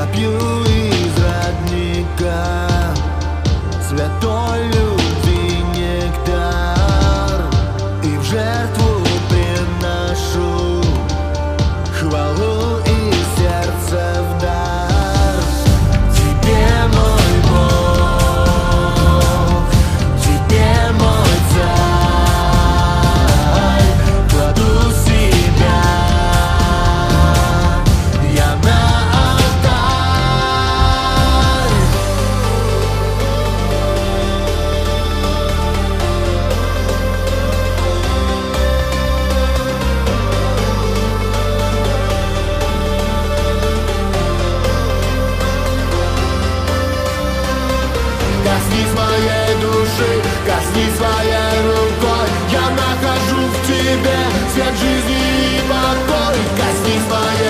пью из родника святой любви нектар, и в жертву приношу хвалу и сердце в дар. Тебе мой Бог, тебе мой царь, кладу себя я на алтарь. Коснись моей души, коснись своей рукой, я нахожу в тебе свет жизни и покой. Коснись моей